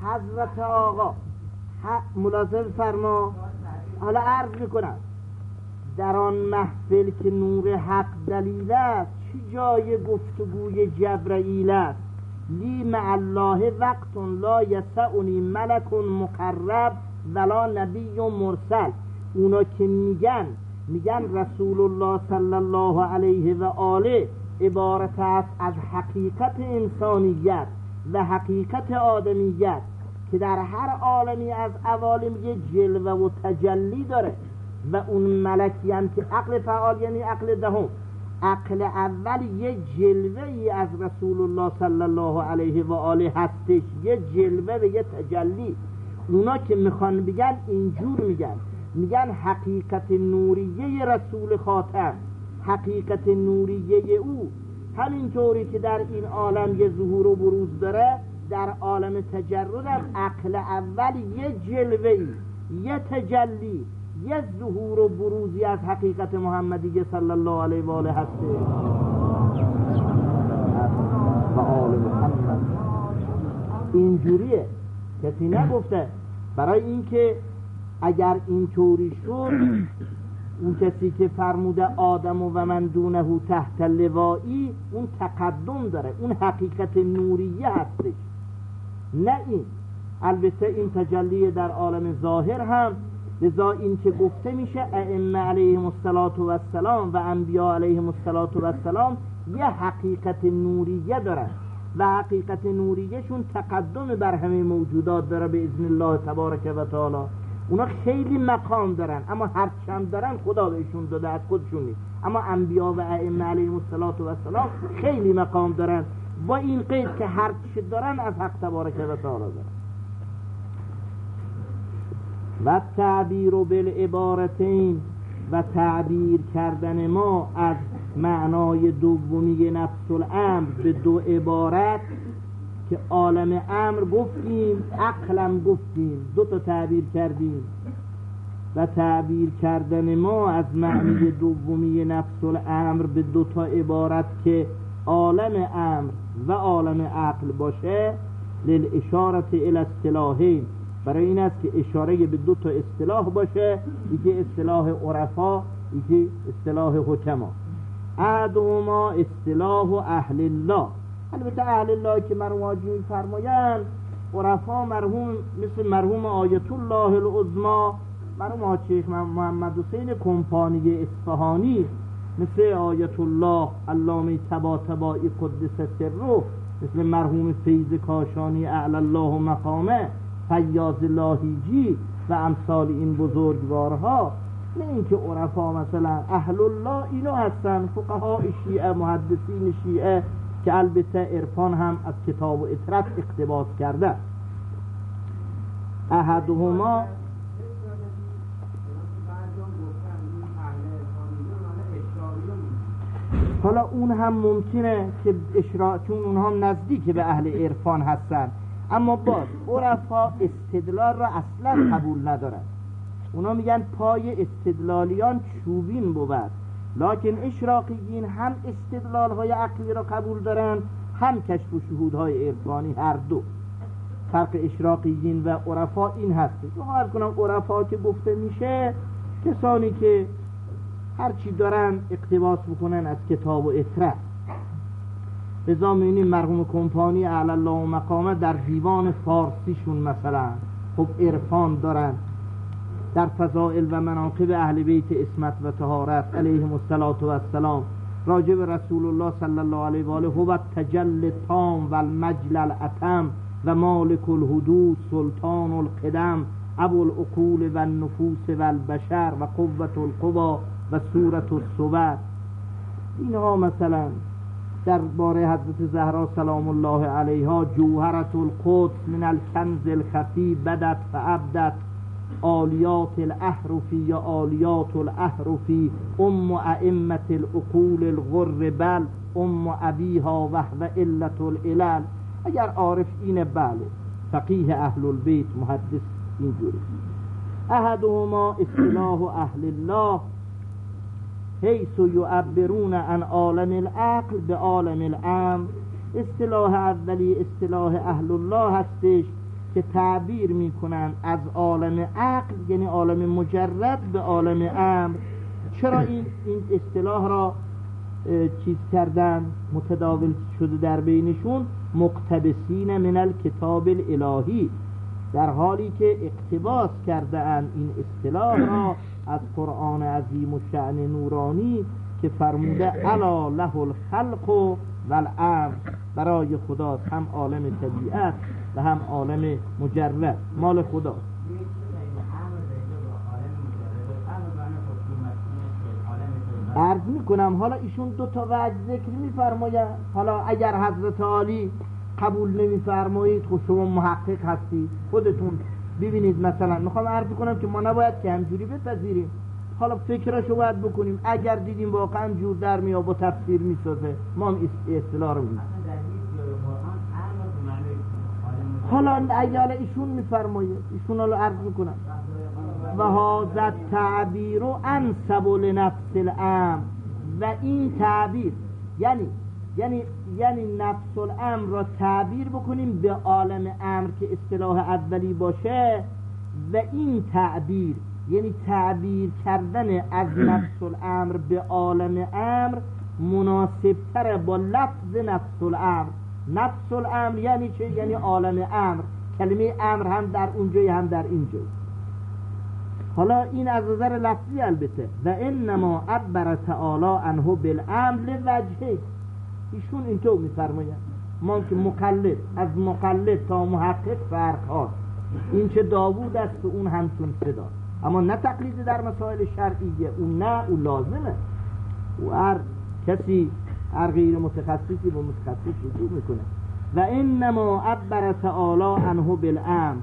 حضرت آقا ملاحظه فرما. حالا عرض میکنم در آن محفل که نور حق دلیل است، چه جای گفتگوی جبرائیل است. لی مع الله وقت لا یسعنی ملک مقرب ولا نبی مرسل. اونا که میگن میگن رسول الله صلی الله علیه و آله عبارت است از حقیقت انسانیت و حقیقت آدمیت که در هر عالمی از عوالم یه جلوه و تجلی داره و اون ملکی هم که عقل فعال یعنی عقل دهم، عقل اول یه جلوه ای از رسول الله صلی الله علیه و آله هستش، یه جلوه و یه تجلی. اونا که میخوان بگن اینجور میگن میگن حقیقت نوریه رسول خاتم، حقیقت نوریه او همینطوری که در این عالم یه ظهور و بروز داره، در عالم تجرد هم عقل اول یه جلوه‌ای، یه تجلی، یه ظهور و بروزی از حقیقت محمدی صلی الله علیه و آله هسته و آل محمد. اینجوریه، کسی نگفته. برای اینکه اگر اینطوری شد اون کسی که فرموده آدم و من دونه تحت لوایی اون تقدم داره، اون حقیقت نوریه هستش، نه این. البته این تجلی در عالم ظاهر هم، لذا این که گفته میشه ائمه علیهم السلام و انبیا علیهم السلام یه حقیقت نوریه دارن و حقیقت نوریهشون تقدم بر همه موجودات داره به اذن الله تبارک و تعالی. اونا خیلی مقام دارن، اما هر چند دارن خدا بهشون داده، از خودشون نیست. اما انبیا و ائمه علیهم السلام خیلی مقام دارن، با این قید که هر چی دارن از حق تبارک و تعالی دارن. و تعبیر بالعبارتین، و تعبیر کردن ما از معنای دومی نفس الامر به دو عبارت که عالم امر گفتیم، عقلم گفتیم، دو تا تعبیر کردیم. و تعبیر کردن ما از معنی دومی نفس الامر به دو تا عبارت که عالم امر و عالم عقل باشه، للاشارة الی اصطلاحین، برای این است که اشاره به دو تا اصطلاح باشه، یکی اصطلاح عرفا، یکی اصطلاح حکما. احدهما اصطلاح اهل الله. البته اهل الله که مرحوم حاجی فرمایند، عرفا مرحوم مثل مرحوم آیت الله العظما، مرحوم حاج شیخ محمد حسین کمپانی اصفهانی، مثل آیت الله علامه طباطبایی قدس سره، مثل مرحوم فیض کاشانی اعلی الله مقامه، فیاض لاهیجی و امثال این بزرگوارها. نه اینکه عرفا مثلا اهل الله اینو هستن، فقها شیعه، محدثین شیعه که البته عرفان هم از کتاب و اطرت اقتباس کرده. احدهما حالا اون هم ممکنه که اشراع، چون اونها هم نزدیک به اهل عرفان هستن، اما باز عرفا استدلال را اصلا قبول ندارن. اونا میگن پای استدلالیان چوبین بود، لکن اشراقیین هم استدلال های عقلی را قبول دارن، هم کشف و شهود های عرفانی، هر دو. فرق اشراقیین و عرفا این هست. جو هر کنم عرفا که گفته میشه کسانی که هرچی دارن اقتباس بکنن از کتاب و اطرت. لذا می‌بینیم مرحوم کمپانی اعلی الله مقامه در دیوان فارسیشون مثلا خب عرفان دارن، در فضائل و مناقب اهل بیت عصمت و طهارت علیهم السلام راجع به رسول الله صلی الله علیه و آله، هو التجلی التام و المجل الاتم و مالک الحدود سلطان القدم ابو العقول و النفوس و البشر و قوت القوا و صورت الصور. اینها مثلا در باره حضرت زهرا سلام الله علیها، جوهرت القدس من الکنز الخفی بدت فعبدت آلیات الاحرفی یا آلیات الاحرفی ام ائمت العقول الغر بل ام ابیها وهو علت العلل. اگر عارف اینه بله، فقیه اهل البیت، محدث اینجوری. احدهما اصطلاح اهل الله حیث یعبرون عن عالم العقل به عالم الامر. اصطلاح اولی اصطلاح اهل الله هستش که تعبیر میکنن از عالم عقل یعنی عالم مجرد به عالم امر. چرا این این اصطلاح را چیز کردن متداول شده در بینشون؟ مقتبسین من الکتاب الالهی، در حالی که اقتباس کرده اند این اصطلاح را از قرآن عظیم و شأن نورانی که فرموده الا له الخلق و الامر، برای خداست هم عالم طبیعت و هم عالم مجرد مال خداست. عرض میکنم حالا ایشون دو تا وجه ذکر میفرماید. حالا اگر حضرت عالی قبول نمیفرمایید خود شما محقق هستید، خودتون ببینید. مثلا میخوام عرض کنم که ما نباید که همجوری بپذیریم، حالا فکرشو باید بکنیم. اگر دیدیم واقعا جور در میاد با تفسیر میسازه ما هم اصطلاح رو میگیم. حالا اگر ایشون میفرماید، ایشون حالا عرض میکنم و هذا تعبیر انسب لنفس الامر، و این تعبیر یعنی یعنی یعنی نفس الامر را تعبیر بکنیم به عالم امر که اصطلاح اولی باشه، و این تعبیر یعنی تعبیر کردن از نفس الامر به عالم امر مناسب تر با لفظ نفس الامر. نفس الامر یعنی چه؟ یعنی عالم امر. کلمه امر هم در اونجای هم در اینجای. حالا این از نظر لفظی البته. و انما عبر تعالی عنه بالامر لوجهه، ایشون اینطور میفرماید. ما که مقلد از مقلد تا محقق فرق هاست، این چه داوود است و اون همچون صدا، اما نه تقلید در مسائل شرعیه، اون نه، اون لازمه. و هر کسی هر غیر متخصصی با متخصص رجوع میکنه. و انما عبر تعالی عنه بالامر،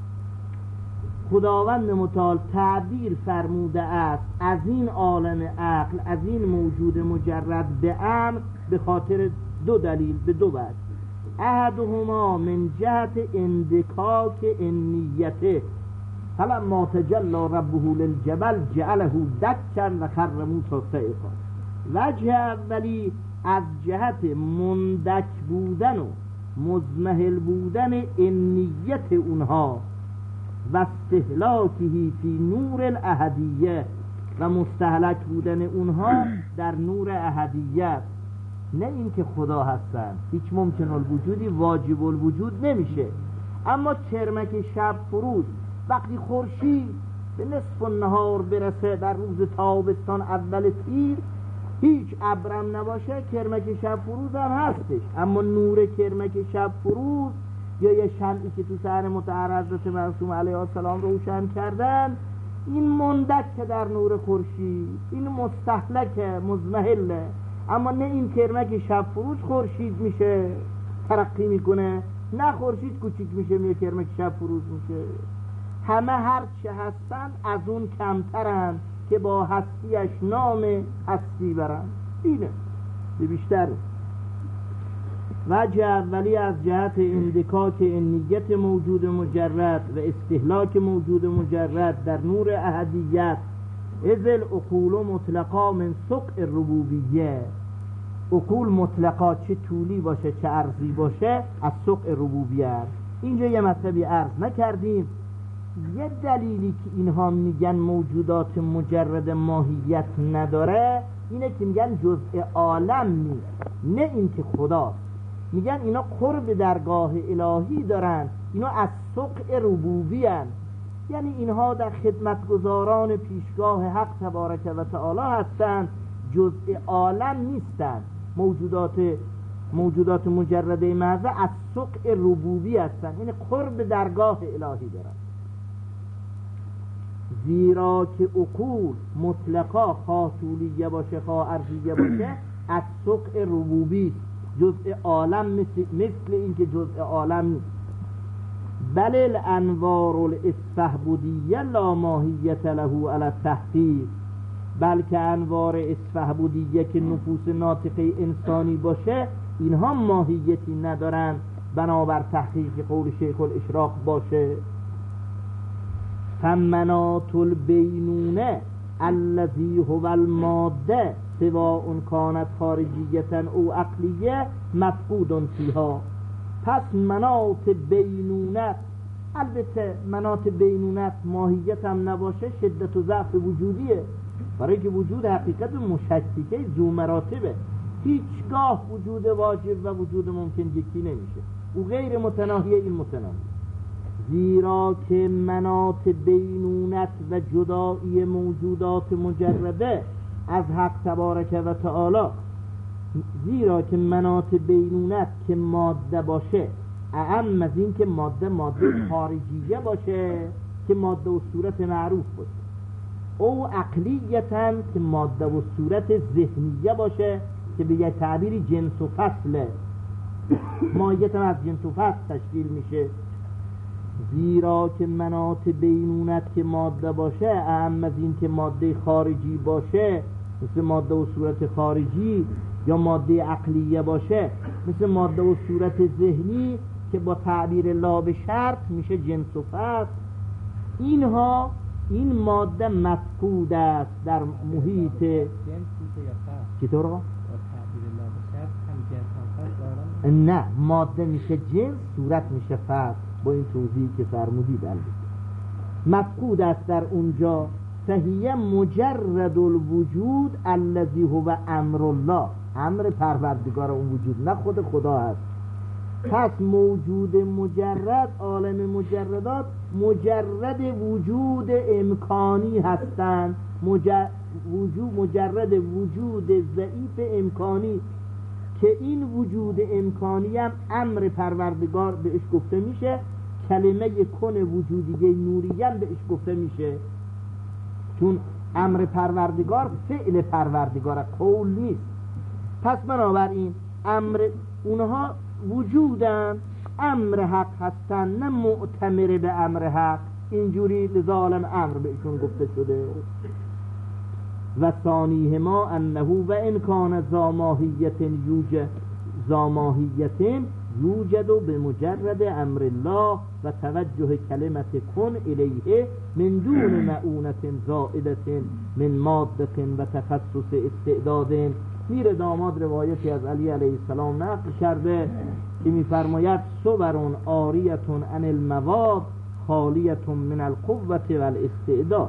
خداوند متعال تعبیر فرموده است از این عالم عقل، از این موجود مجرد به امر، به خاطر دو دلیل، به دو وجه. احدهما من جهت اندکاک انیته، فلما تجلی ربه للجبل جعله دکا و خر موسی صعقا. وجه اولی از جهت مندک بودن و مضمحل بودن انیت اونها و استهلاکهی فی نور الاحدیه، و مستهلک بودن اونها در نور احدیت. نه اینکه خدا هستن، هیچ ممکن الوجودی واجب الوجود نمیشه، اما چرمک شب فروز وقتی خورشید به نصف النهار برسه در روز تابستان اول تیر، هیچ ابرم نباشه، کرمک شب فروز هم هستش، اما نور کرمک شب فروز یا یه شمعی که تو سحر مطهر حضرت معصوم علیه السلام روشن کردن، این مندک که در نور خورشید، این مستهلک مضمحله. اما نه این کرمک شب فروز خورشید میشه ترقی میکنه، نه خورشید کوچیک میشه میشه کرمک شب فروز میشه. همه هر چه هستن از اون کمترن که با هستیش نام هستی برن. اینه به بیشتر. وجه اولی از جهت اندکاک انیت موجود مجرد و استهلاک موجود مجرد در نور احدیت. اذ العقول مطلقا من سقع ربوبیه، عقول مطلقا چه طولی باشه چه عرضی باشه از سقع ربوبیه. اینجا یه مطلبی عرض نکردیم. یه دلیلی که اینها میگن موجودات مجرد ماهیت نداره اینه که میگن جزء عالم نیست، نه اینکه خداست. میگن اینا قرب درگاه الهی دارن، اینا از سقع ربوبی هن. یعنی اینها در خدمتگزاران پیشگاه حق تبارک و تعالی هستن، جزء عالم نیستن. موجودات موجودات مجرده محض از سقع ربوبی هستن، یعنی قرب درگاه الهی دارن. زیرا که عقول مطلقا خواه طولیه باشه خواه عرضیه باشه از سقع ربوبی، جزء عالم مثل, مثل این که جزء عالم نیست. بل الانوار الاسفهبودیه لا ماهیت له علی التحقیق، بلکه انوار اسفهبودیه که نفوس ناطقه انسانی باشه اینها ماهیتی ندارن بنابر تحقیق قول شیخ الاشراق باشه. فمنات البینونه الذی هو الماده سواء کانت خارجیتا او عقلیه مفقود فیها. پس منات بینونه البته مناط بینونت ماهیت هم نباشه شدت و ضعف وجودیه، برای که وجود حقیقت مشککه ذو مراتبه، هیچگاه وجود واجب و وجود ممکن یکی نمیشه، او غیر متناهی این متناهی. زیرا که مناط بینونت و جدایی موجودات مجرده از حق تبارک و تعالی، زیرا که مناط بینونت که ماده باشه اعم از این که ماده ماده خارجیه باشه که ماده و صورت معروف باشه، او عقلیتاً که ماده و صورت ذهنیه باشه که به یک تعبیری جنس و فصله، ماهیت از جنس و فصل تشکیل میشه. زیرا که مناط بینونت که ماده باشه اعم از این که ماده خارجی باشه مثل ماده و صورت خارجی، یا ماده عقلیه باشه مثل ماده و صورت ذهنی که با تعبیر لا به شرط میشه جنس و فصل، اینها این ماده مفقود است در محیط چطور آقا؟ نه، ماده میشه جنس، صورت میشه فصل، با این توضیحی که فرمودید البته مفقود است در اونجا. فهیه مجرد الوجود الذی هو امر الله، امر پروردگار اون وجود، نه خود خدا هست. پس موجود مجرد، عالم مجردات مجرد وجود امکانی هستند، مجرد وجود مجرد وجود ضعیف امکانی که این وجود امکانی هم امر پروردگار بهش گفته میشه، کلمه کن وجودیه نوریه هم بهش گفته میشه، چون امر پروردگار فعل پروردگار قول نیست. پس بنابراین امر اونها وجودن، امر حق هستن، نه معتمر به امر حق، اینجوری لذا عالم امر بهشون گفته شده. و ثانیه ما انه و امکان زاماهیت یوجد زاماهیت یوجد به مجرد امر الله و توجه کلمت کن الیه من دون معونت زائدت من ماده و تخصص استعداد. میر داماد روایتی از علی علیه السلام نقل کرده که می‌فرماید صورون آریتون عن المواد خالیتون من القوة و الاستعداد.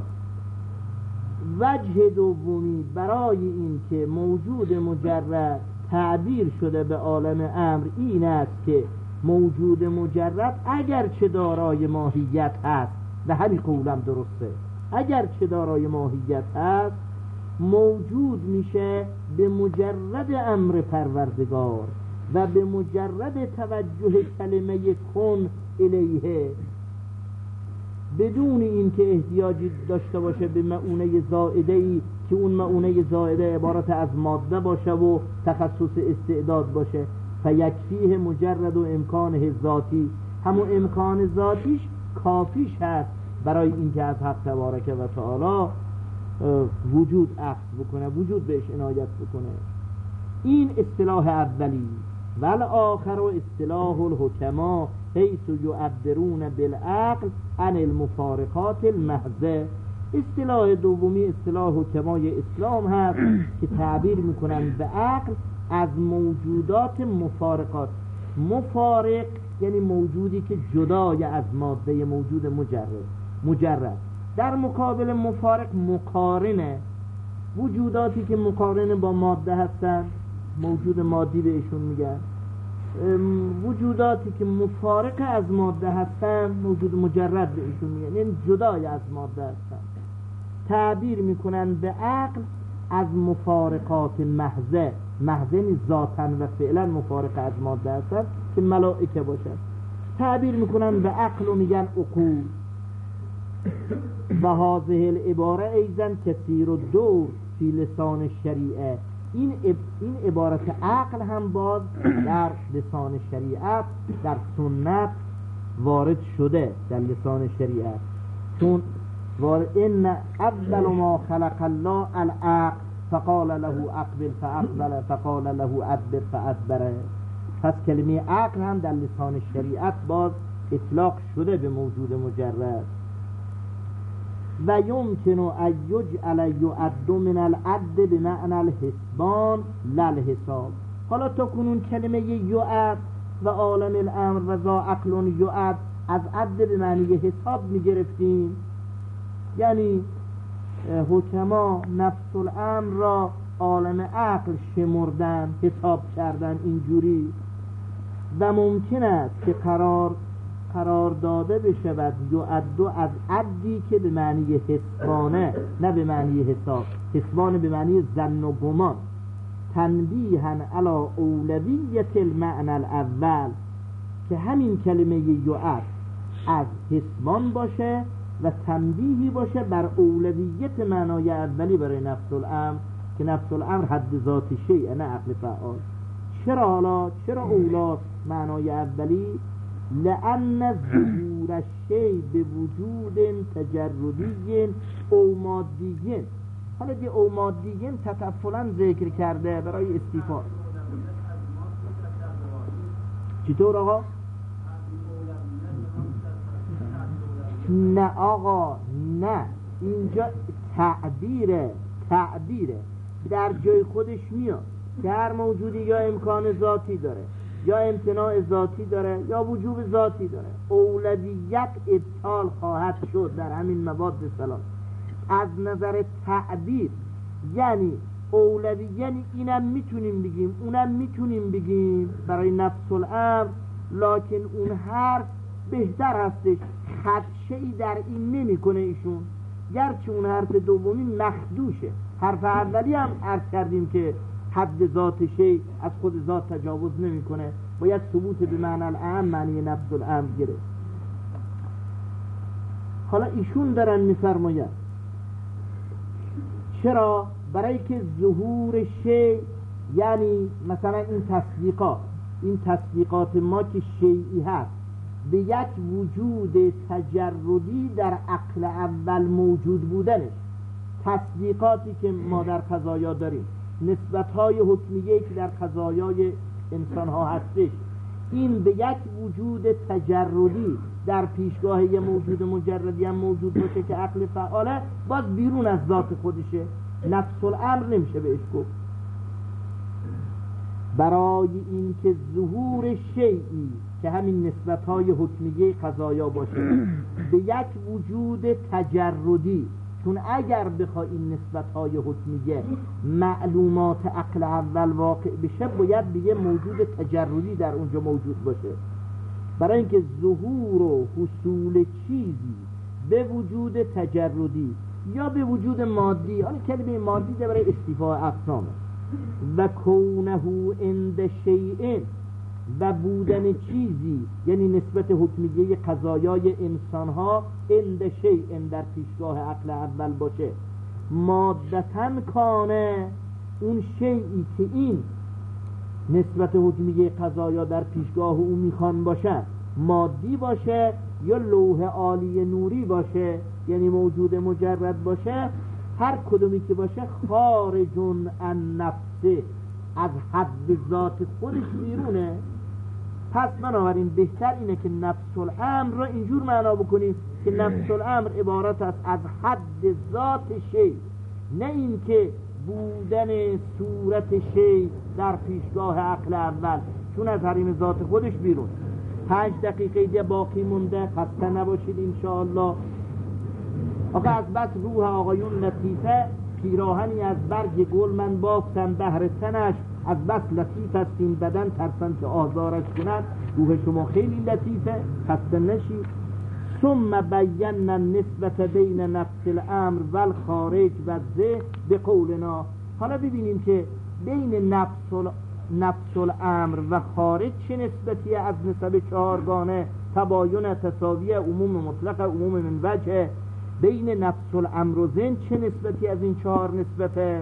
وجه دومی برای این که موجود مجرد تعبیر شده به عالم امر این است که موجود مجرد اگر چه دارای ماهیت هست، و همین قولم درسته، اگر چه دارای ماهیت هست موجود میشه به مجرد امر پروردگار و به مجرد توجه کلمه کن الیه، بدون این که احتیاجی داشته باشه به معونه زائده‌ای که اون معونه زائده عبارت از ماده باشه و تخصص استعداد باشه. فیکفیه مجرد و امکانه ذاتی، همون امکان ذاتیش کافیش هست برای اینکه از حق تبارک و تعالی وجود اخذ بکنه، وجود بهش عنایت بکنه. این اصطلاح اولی. والآخر اصطلاح الحکما حیث یعبرون بالعقل عن المفارقات المحضه. اصطلاح دومی اصطلاح حکمای اسلام هست که تعبیر میکنن به عقل از موجودات مفارقات. مفارق یعنی موجودی که جدای از ماده موجود مجرد مجرد در مقابل مفارق مقارنه، وجوداتی که مقارن با ماده هستن موجود مادی بهشون میگن، وجوداتی که مفارق از ماده هستن موجود مجرد بهشون میگن، یعنی جدای از ماده هستن. تعبیر میکنن به عقل از مفارقات محضه، محضه یعنی ذاتاً و فعلا مفارق از ماده هستن که ملائکه باشن. تعبیر میکنن به عقل و میگن عقول. و هذه العباره ایضا کثیر الدور فی لسان شریعه. این این عبارت عقل هم باز در لسان شریعت در سنت وارد شده، در لسان شریعت، چون وارد ان اول ما خلق الله العقل فقال له اقبل فاقبل فقال له ادبر فادبر. پس کلمه عقل هم در لسان شریعت باز اطلاق شده به موجود مجرد. و یمکن ان یجعل یعد من العد بمعنى الحسبان لا الحساب. حالا تا کنون کلمه یعد و عالم الامر و ذا عقل یعد از عد به معنی حساب میگرفتیم، یعنی حکما نفس الامر را عالم عقل شمردن، حساب کردن اینجوری، و ممکن است که قرار قرار داده بشود یعد از عدی که به معنی حسبانه نه به معنی حساب، حسبانه به معنی ظن و گمان، تنبیها علی اولویت المعنی الاول، که همین کلمه یعد از حسبان باشه و تنبیهی باشه بر اولویت معنای اولی برای نفس الامر، که نفس الامر حد ذات شیء نه عقل فعال. چرا حالا چرا اولا معنای اولی؟ لأن ظهور الشیء به وجود تجردی او مادی. حالا دی او مادی تطفلا ذکر کرده برای استیفا. چطور آقا؟ نه آقا نه، اینجا تعبیره تعبیره در جای خودش میاد که هر موجودی یا امکان ذاتی داره یا امتناع ذاتی داره یا وجوب ذاتی داره، اولویت ابطال خواهد شد در همین مواد سلام. از نظر تعبیر یعنی اولوی، یعنی اینم میتونیم بگیم اونم میتونیم بگیم برای نفس الامر، لکن اون حرف بهتر هستش، خدشه‌ای در این نمیکنه ایشون، گرچه اون حرف دومی مخدوشه. حرف اولی هم عرض کردیم که حد ذات شی از خود ذات تجاوز نمیکنه، باید ثبوت به معنی الاعم معنی نفس الامر گرفت. حالا ایشون دارن میفرماید چرا؟ برای که ظهور شی، یعنی مثلا این تصدیقات این تصدیقات ما که شیئی هست به یک وجود تجردی در عقل اول موجود بودنش، تصدیقاتی که ما در قضایا داریم، نسبت‌های حکمیه‌ای که در قضایای انسان‌ها هستش، این به یک وجود تجردی در پیشگاه یه موجود مجردی هم موجود باشه که عقل فعاله، باز بیرون از ذات خودشه، نفس الامر نمیشه بهش گفت. برای این که ظهور شیئی که همین نسبت‌های حکمیه قضایا باشه به یک وجود تجردی، چون اگر بخوای این نسبت‌های حکمیه معلومات عقل اول واقع بشه باید به یه موجود تجردی در اونجا موجود باشه. برای اینکه ظهور و حصول چیزی به وجود تجردی یا به وجود مادی، حالا کلمه مادی ده برای استیفاء اقسامه، و کونه عند شیء، و بودن چیزی یعنی نسبت حکمیه قضایای انسان‌ها عند شیء در پیشگاه عقل اول باشه، مادتن کانه، اون شیئی که این نسبت حکمیه قضایا در پیشگاه او میخوان باشه مادی باشه یا لوح عالی نوری باشه، یعنی موجود مجرد باشه، هر کدومی که باشه خارجون عن نفسه، از حد ذات خودش بیرونه. پس بنابراین بهتر اینه که نفس الامر را اینجور معنا بکنیم که نفس الامر عبارت است از حد ذات شی، نه این که بودن صورت شی در پیشگاه عقل اول، چون از حریم ذات خودش بیرون. پنج دقیقه دیگه باقی مونده، خسته نباشید انشاءالله. آقا از بس روح آقایون لطیفه، پیراهنی از برگ گل من بافتم بهر تنش، از بس لطیف است این بدن ترسم که آزارش کند. روح شما خیلی لطیفه، خسته نشید. ثم بینا نسبت بین نفس الامر و الخارج و ذه به قولنا. حالا ببینیم که بین نفس ال... نفس الامر و خارج چه نسبتی از نسب چهارگانه، تباین تساوی، عموم مطلق، عموم من وجه. بین نفس الامر و ذهن چه نسبتی از این چهار نسبته؟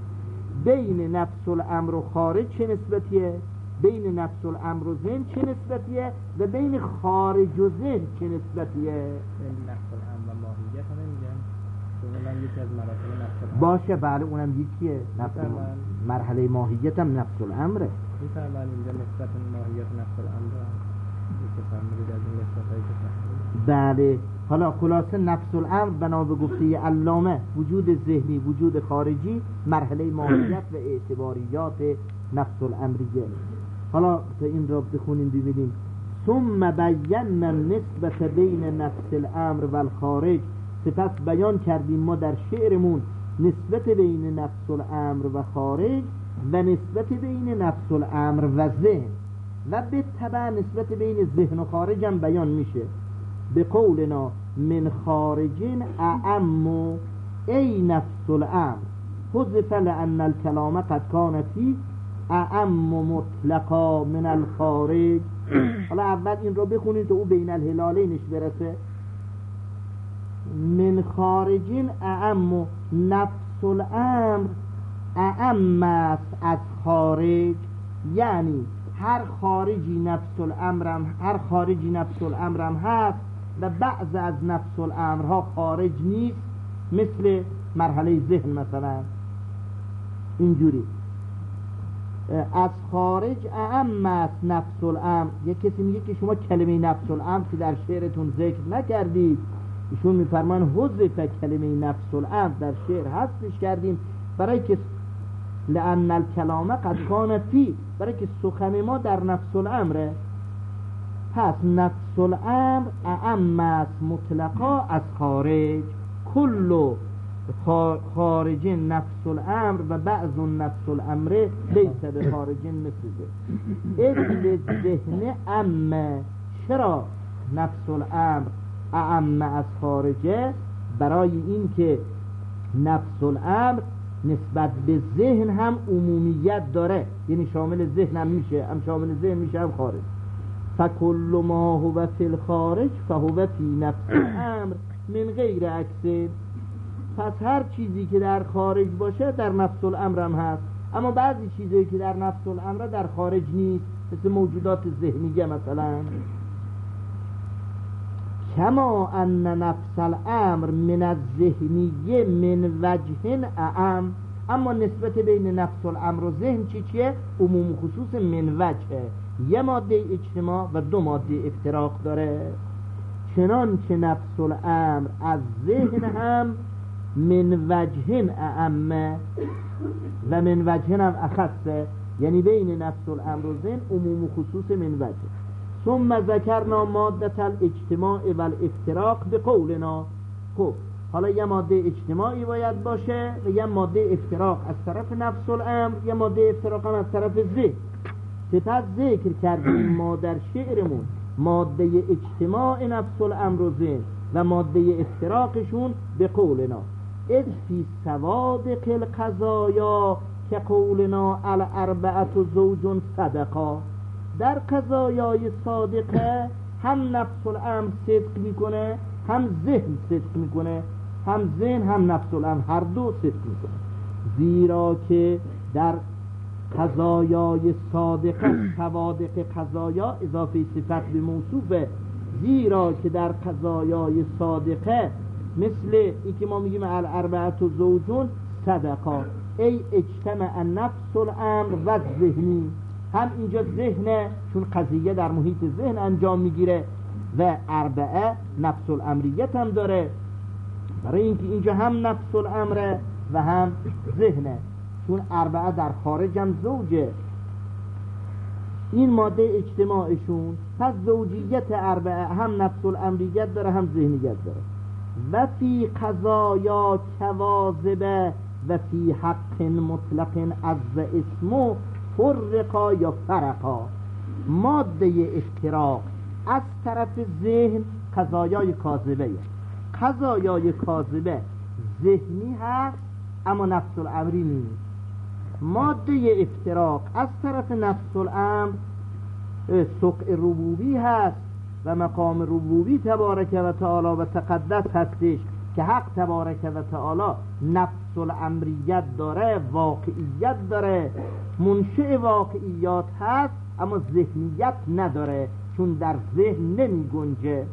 بین نفس الامر و خارج چه نسبتیه؟ بین نفس الامر و ذهن چه نسبتیه؟ و بین خارج و ذهن چه نسبتیه؟ بین نفس الامر و ماهیت هم نمیگن؟ اونم یکی از مراحل نفس الامر. باشه بله اونم یکیه، نفس مرحله ماهیت هم نفس الامره. میفرمان اینجا نسبت ماهیت نفس الامر که فرمودید از این نسبتایی که فرمودید. بله. حالا خلاصه نفس الامر بنا به گفته علامه وجود ذهنی، وجود خارجی، مرحله ماهیت و اعتباریات نفس الامریه. حالا تا این را بخونیم ببینیم. ثم بینا نسبت بین نفس الامر و الخارج، سپس بیان کردیم ما در شعرمون نسبت بین نفس الامر و خارج و نسبت بین نفس الامر و ذهن و به تبع نسبت بین ذهن و خارج هم بیان میشه. به قولنا من خارجین اعم ای نفس الامر حذف لان الکلام قد کان فی اعم مطلقا من الخارج. حالا اول این رو بخونید تا او بین الهلالینش برسه. من خارجین اعم، نفس الامر اعم است از خارج، یعنی هر خارجی نفس الامرم هر خارجی نفس الامرم هست و بعض از نفس الامرها خارج نیست، مثل مرحله ذهن مثلا. اینجوری از خارج اعم است نفس الامر. یک کسی میگه که شما کلمه نفس الامر که در شعرتون ذکر نکردید، ایشون میفرمان حذف کلمه نفس الامر در شعر حذفش کردیم برای که لأن الکلام قد کان فی، برای که سخن ما در نفس الامره. پس نفس الامر اعم است مطلقا از خارج. کل خارج نفس الامر و بعض نفس الامر لیس به خارج مثل اذ ذهن امه. چرا نفس الامر اعم از خارجه؟ برای این که نفس الامر نسبت به ذهن هم عمومیت داره، یعنی شامل ذهن هم میشه، هم شامل ذهن میشه هم خارج. فکل ما هو فی الخارج فهو فی نفس الامر من غیر عکس. پس هر چیزی که در خارج باشه در نفس الامر هم هست، اما بعضی چیزایی که در نفس الامر در خارج نیست، مثل موجودات ذهنیه مثلا. کما ان نفس الامر من الذهنیه من وجه اعم. اما نسبت بین نفس الامر و ذهن چی چیه؟ عموم خصوص من وجه، یه ماده اجتماع و دو ماده افتراق داره. چنان که نفس الامر از ذهن هم من وجه اعم و من وجه هم اخصه، یعنی بین نفس الامر و ذهن عموم خصوص من وجه. ثم ذکرنا مادة الاجتماع و الافتراق به قولنا. خب حالا یه ماده اجتماعی باید باشه و یه ماده افتراق از طرف نفس الامر، یه ماده افتراق هم از طرف ذهن. سپس ذکر کردیم ما در شعرمون ماده اجتماع نفس الامر و ذهن و ماده افتراقشون به قولنا. اذ فی سوادق القضایا که قولنا الاربعه زوج صدقا. در قضایای صادقه هم نفس الامر صدق میکنه، هم ذهن صدق میکنه، هم ذهن هم نفس الامر هر دو صدق میکنه. زیرا که در قضایای صادقه، صوادق قضایا اضافه صفت به موصوفه، زیرا که در قضایای صادقه مثل این که ما میگیم الاربعه زوجون صدقا، ای اجتمع نفس الامر و ذهنی. هم اینجا ذهنه چون قضیه در محیط ذهن انجام میگیره و اربعه نفس الامریت هم داره، برای اینکه اینجا هم نفس الامره و هم ذهنه، چون اربعه در خارج هم زوجه. این ماده اجتماعشون، پس زوجیت اربعه هم نفس الامریت داره هم ذهنیت داره. و فی قضایا کواذبه و فی حق مطلق از اسمو فرقا یا فرقا. ماده افتراق از طرف ذهن قضایای کاذبه، قضایای کاذبه ذهنی هست اما نفس الامری نیست. ماده افتراق از طرف نفس الامر سقع ربوبی هست و مقام ربوبی تبارک و تعالی و تقدس هستش که حق تبارک و تعالی نفس الامریت داره، واقعیت داره، منشأ واقعیات هست اما ذهنیت نداره چون در ذهن نمی گنجه.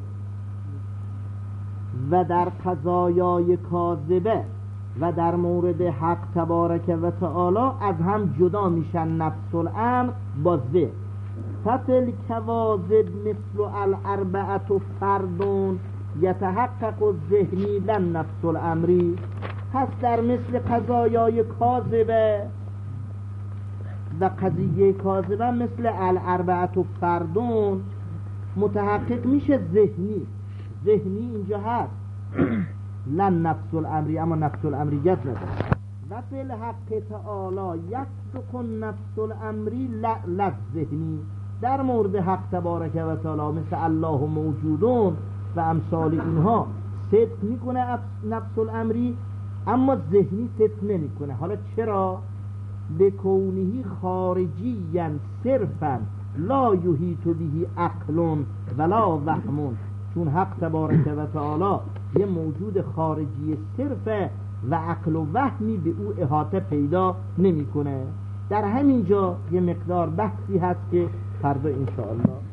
و در قضایای کاذبه و در مورد حق تبارک و تعالی از هم جدا میشن نفس الامر با ذهن. فتل کواذب مثل الاربعه فردون یتحقق الذهنی لن نفس الامری. پس در مثل قضایای کاذبه و قضیه کاذبه مثل الاربعه فردون متحقق میشه ذهنی. ذهنی اینجا هست لن نفس الامری، اما نفس الامریت نداره. و فی الحق تعالی یصدق نفس الامری لفظ ذهنی. در مورد حق تبارک و تعالی مثل الله موجودون و امثال اینها صدق میکنه نفس الامری، اما ذهنی صدق نمیکنه. حالا چرا؟ به کونهی خارجیاً صرفاً لا یحیط به عقل ولا وهم، چون حق تبارک و تعالی یه موجود خارجی صرفه و عقل و وهمی به او احاطه پیدا نمیکنه. در همین جا یه مقدار بحثی هست که فردا انشاءالله